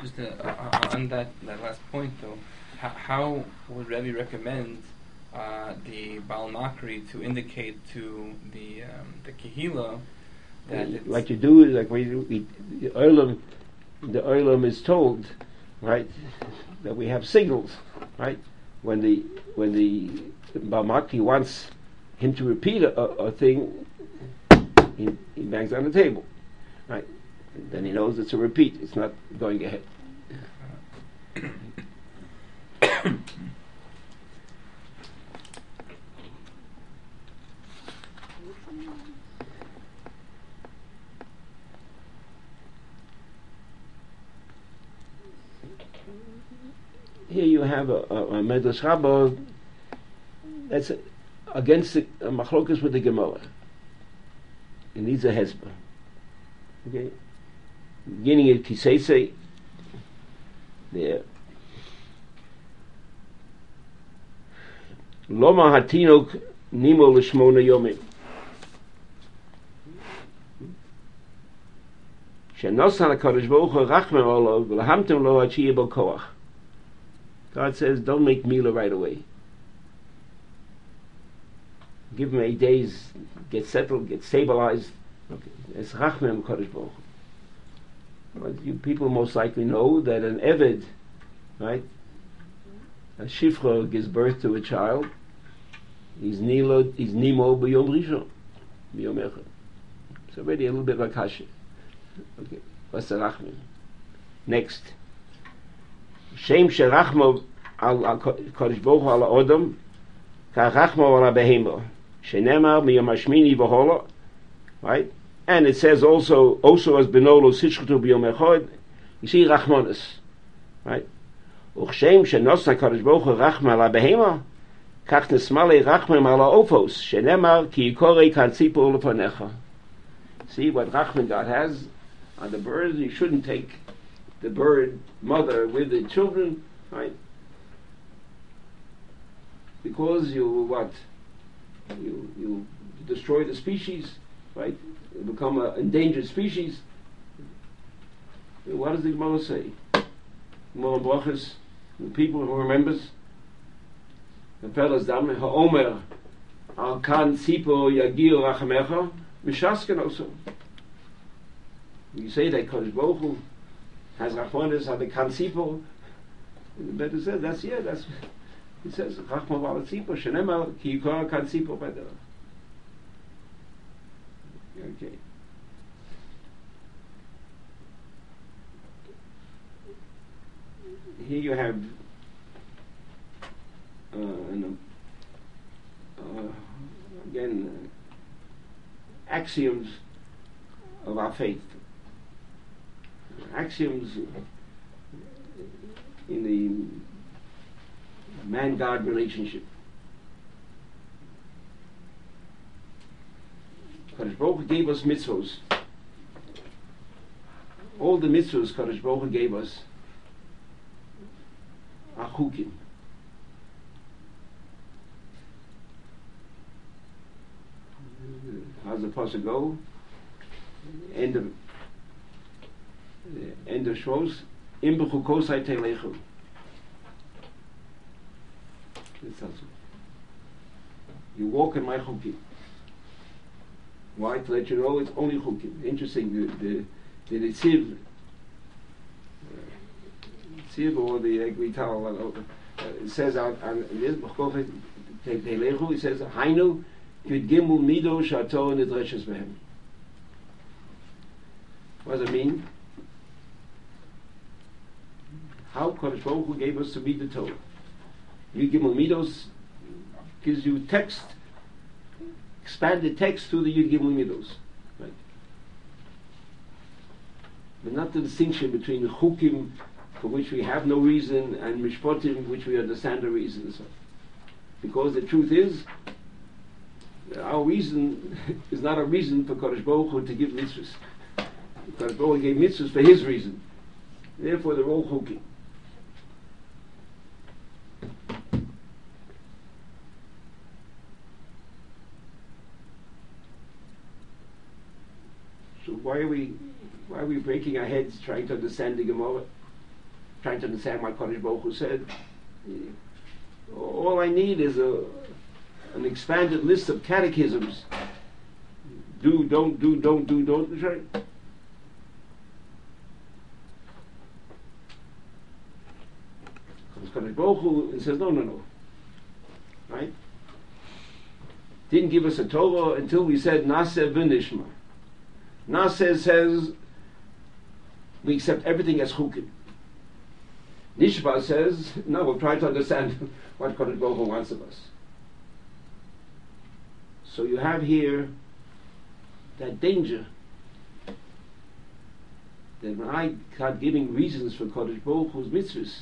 Just on that last point, though, how would Rebbe recommend the Baal Makri to indicate to the Kehila that it's like you do, like the Olam is told, right, that we have signals, right? When the Baal Makri wants him to repeat a thing, he bangs on the table, right? Then he knows it's a repeat. It's not going ahead. Here you have a Medrash Rabbah that's against the machlokas with the Gemara. It needs a hezbollah. Okay, beginning of Kisei there. Loma hatinok nimo l'shmona yomim. Shenossan HaKadosh Baruch Hu rachmem olav v'lahamtem lo ad sheyeh bo koach. God says, don't make Mila right away. Give him 8 days, get settled, get stabilized. Okay. It's Rachmem Kodesh Baruch Hu. But you people most likely know that an Eved, right, a Shifra gives birth to a child, he's Nimo b'Yom Rishon, b'Yom Echad. It's already a little bit like Hashem. Okay, what's the Rachmem? Next. Shem sherachmo al Kodesh Baruch Hu al Odom ka rachmo al behemo shenemar miyom hashmini v'hola, right? And it says also as benolo sishchutu b'yom echad. You see rachmonis, right? Uchshem shenos HaKadosh Baruch Hu rachma al behemo kach nesmale rachmem al ofos shenemar ki yikorei kan tzipor lefanecha. See what rachman God has on the birds. You shouldn't take the bird mother with the children, right? Because you destroy the species, right? You become an endangered species. What does the Gemara say? Gemara Brachos, the people who remembers the fellas dam ha'omer al kan sipo yagir rachamecha mishasken also. You say that Kodesh Baruch Hu has Rachmanis, have the Kanzipo. The better said, that's, he says, Rachma Vala Tzipo, Shenemar, Ki Yikora Kanzipo Beder. Okay. Here you have again axioms of our faith. Axioms in the man-God relationship. Kadosh Baruch Hu gave us mitzvos. All the mitzvos Kadosh Baruch Hu gave us are chukim. How's the pasuk go? End of Shmos. Im b'chukosai teilechu. You walk in my chukim. Why? To let you know it's only chukim. Interesting. The Tziv or the Gvital it says on this b'chukosai teilechu. It says Hainu Yud Gimel Mido Shato Nidreshes Behem. What does it mean? How Kodesh Baruch Hu gave us to read the Torah. Yud Gimel Midos gives you text, expanded text through the Yud Gimel Midos. Right? But not the distinction between the Chukim, for which we have no reason, and Mishpotim, which we understand the reasons of. Because the truth is, our reason is not a reason for Kodesh Baruch Hu to give mitzvahs. Kodesh Baruch Hu gave mitzvahs for His reason. Therefore, they're all chukim. So why are we breaking our heads trying to understand the Gemara? trying to understand what Kodesh Baruch Hu said. All I need is an expanded list of catechisms. Do, don't, do, don't, do, don't. That's right. Comes Kodesh Baruch Hu and says, no. Right? Didn't give us a Torah until we said Naseh v'nishma. Naseh says we accept everything as chukim. Nishma says, no, we'll try to understand what Kodesh Baruch Hu wants of us. So you have here that danger that when I start giving reasons for Kodesh Baruch Hu's mitzvahs,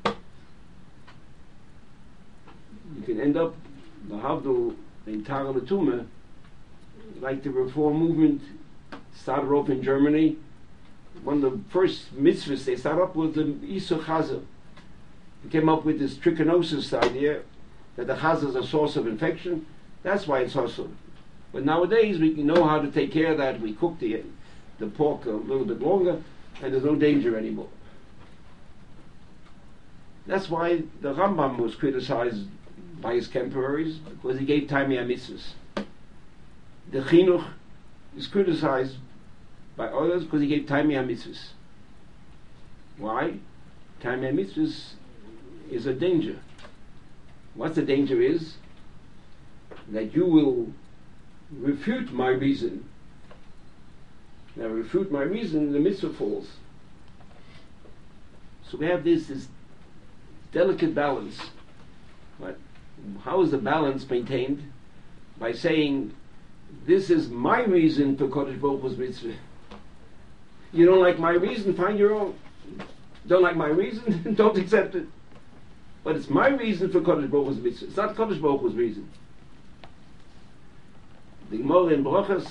you can end up the Havdul in Tara Latuma, like the Reform movement started off in Germany. One of the first mitzvahs they started up with the Isur Chaza. They came up with this trichinosis idea that the Chaza is a source of infection. That's why it's hustle. But nowadays we know how to take care of that. We cook the pork a little bit longer, and there's no danger anymore. That's why the Rambam was criticized by his contemporaries, because he gave Taimei mitzvahs. The Chinuch is criticized by others because he gave Taimei mitzvahs. Why? Taimei mitzvahs is a danger. What the danger is? That you will refute my reason. Now, refute my reason, the mitzvah falls. So we have this delicate balance. Right? How is the balance maintained? By saying, this is my reason for Kodesh Baruch Hu's mitzvah. You don't like my reason, find your own. Don't like my reason, don't accept it. But it's my reason for Kodesh Baruch Hu's mitzvah. It's not Kodesh Baruch Hu's reason. The Gemara in Brachas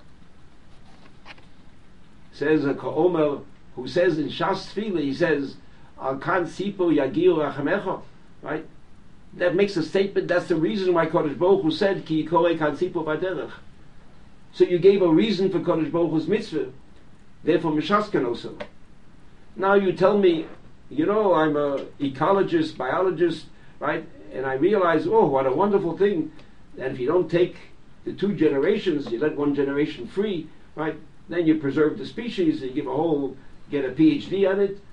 says a Ka'omer who says in Shas Tefillah, he says, Al kan sipo yagiu rachamecha, right? That makes a statement. That's the reason why Kodesh Baruch Hu said Ki yikorei kan sipo baderech. So you gave a reason for Kodesh Baruch Hu's mitzvah. Therefore, Mishaskan also. Now you tell me, I'm a ecologist, biologist, right? And I realize, what a wonderful thing that if you don't take the 2 generations, you let 1 generation free, right? Then you preserve the species. You get a PhD on it.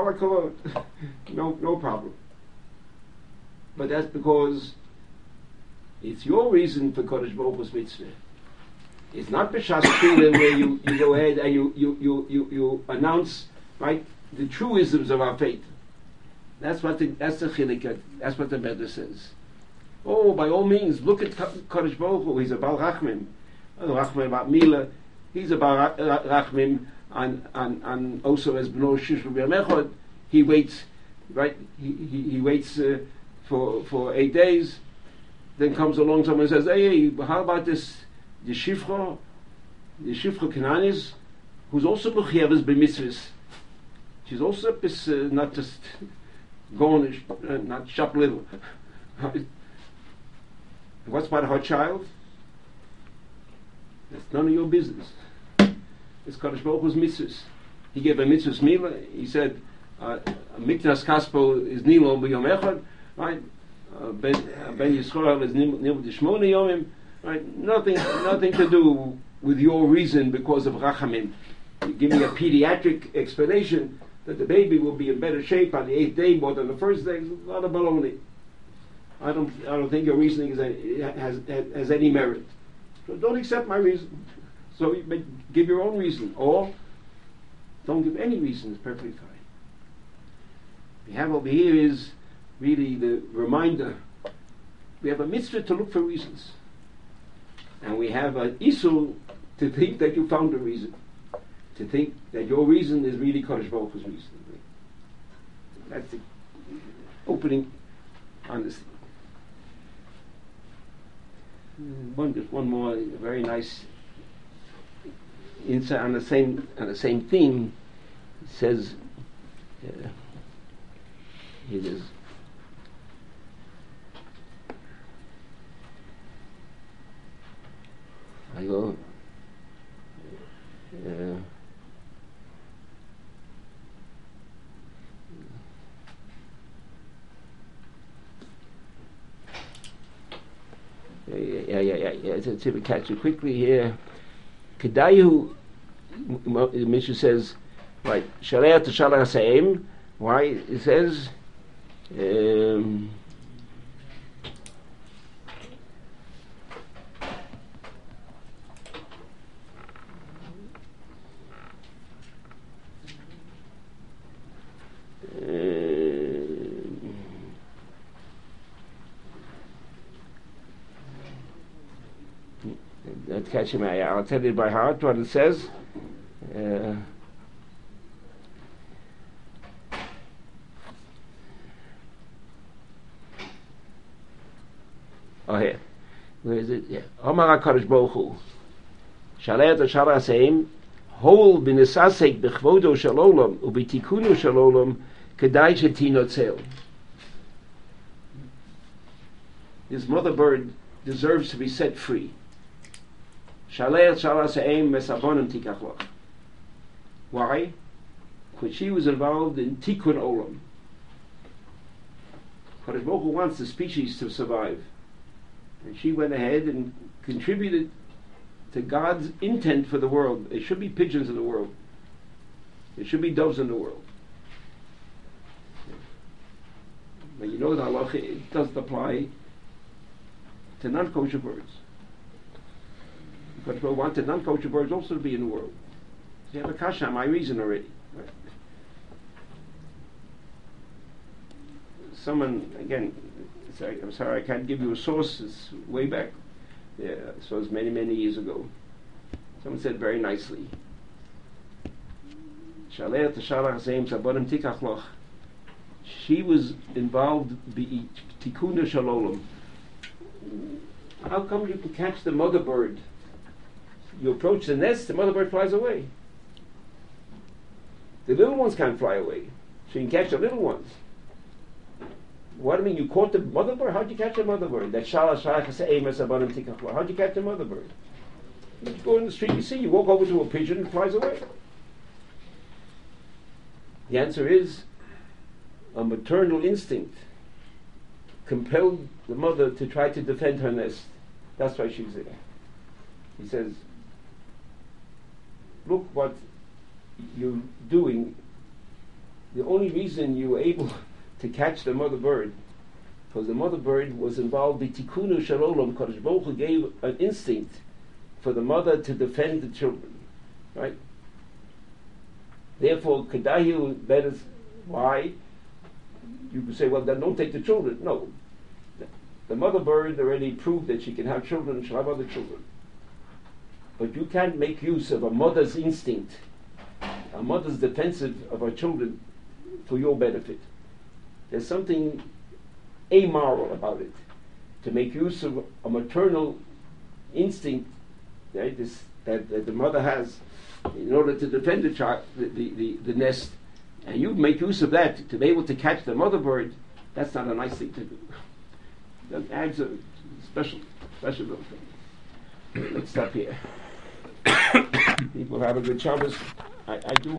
No problem. But that's because it's your reason for Kodesh Baruch Hu's mitzvah. It's not B'Shas Tefillah where you go ahead and you announce, right, the truisms of our faith. That's the chilik. That's what the Medrash says. By all means, look at Kodesh Baruch Hu. He's a Baal Rachmim. Rachmim about Mila. He's a Baal Rachmim and also as B'no Shish B'Yamechod. He waits, right? He waits for 8 days. Then comes along someone and says, hey, how about this? The Shifra Kananis, who's also B'chieves B'mitzvahs. She's also not just going, not shop little. What's about her child? That's none of your business. It's Kodesh Baruch Hu's mitzvahs. He gave a mitzvahs mila. He said, Miknas Kaspo is Nilo B'yom Echad, right? Ben Yisrael is Nilo D'Shmona Yomim. Right? Nothing to do with your reason because of Rachamim. You give me a pediatric explanation that the baby will be in better shape on the 8th day more than the first day. It's a lot of baloney. I don't think your reasoning has any merit. So don't accept my reason. So you give your own reason, or don't give any reason. It's perfectly fine. What we have over here is really the reminder. We have a mitzvah to look for reasons. And we have an issue to think that you found a reason. To think that your reason is really Kodesh Baruch Hu's reason. That's the opening on this. One more very nice insight on the same theme. It says, it is. I go. Let's see if we catch it quickly here. Kedayu, Mishnah says, right, Shalei to Shalach Haseim. Why? It says, not catching my. I'll tell you by heart what it says. Oh, here. Where is it? Yeah. Omar HaKadosh Baruch Hu. Shalei to Shalach Haseim. Hol b'nesasek b'chvodo shalolam u'b'tikunu shalolam kedai shetinotzel. This mother bird deserves to be set free. Shalei Shalach Haseim mesabonim tikachloch. Why? Because she was involved in tikkun olam. Kadosh Baruch Hu wants the species to survive. And she went ahead and contributed to God's intent for the world. There should be pigeons in the world. There should be doves in the world. But you know the halacha, it doesn't apply to non-kosher birds. But we wanted non-kosher birds also to be in the world. So you have a kasha, my reason already. Right? Someone, again, I'm sorry, I can't give you a source. It's way back. Yeah, so it was many, many years ago. Someone said very nicely, Shalei to Shalach Haseim sabonim tikachloch. She was involved in tikkun shalolam. How come you can catch the mother bird? You approach the nest, the mother bird flies away. The little ones can't fly away. So you can catch the little ones. What do you mean? You caught the mother bird? How'd you catch the mother bird? That Shalach Haseim sabonim tikachloch. How'd you catch the mother bird? You go in the street, you see, you walk over to a pigeon and it flies away. The answer is a maternal instinct compelled the mother to try to defend her nest. That's why she's there. He says, look what you're doing. The only reason you were able to catch the mother bird, because the mother bird was involved in tikkunu shalolam. Kadosh Baruch Hu gave an instinct for the mother to defend the children, right? Therefore, Kedayu, that is why you could say, well, then don't take the children. No. The mother bird already proved that she can have children and she'll have other children. But you can't make use of a mother's instinct, a mother's defensive of her children for your benefit. There's something amoral about it. To make use of a maternal instinct, right, that the mother has in order to defend the child, the nest, and you make use of that to be able to catch the mother bird, that's not a nice thing to do. That adds a special little thing. Let's stop here. People have a good Shabbos. I do.